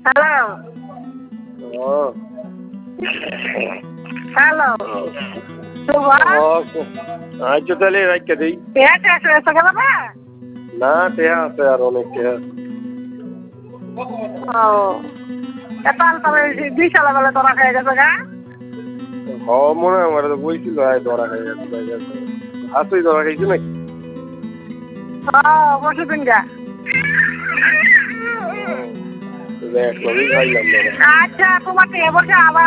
hello hello আচ্ছা তাহলে রাখতে দিই না টেহা আছে আর অনেক টেহা দুই সালা বেলা তোরা খাই গেছে গা হ মনে হয় আমার তো বইছিল ধরা খাই গেছে আসই ধরা খাইছি নাকি বসে দিন গা একলগেই খাইলাম আচ্ছা তোমাকে এবছর আবার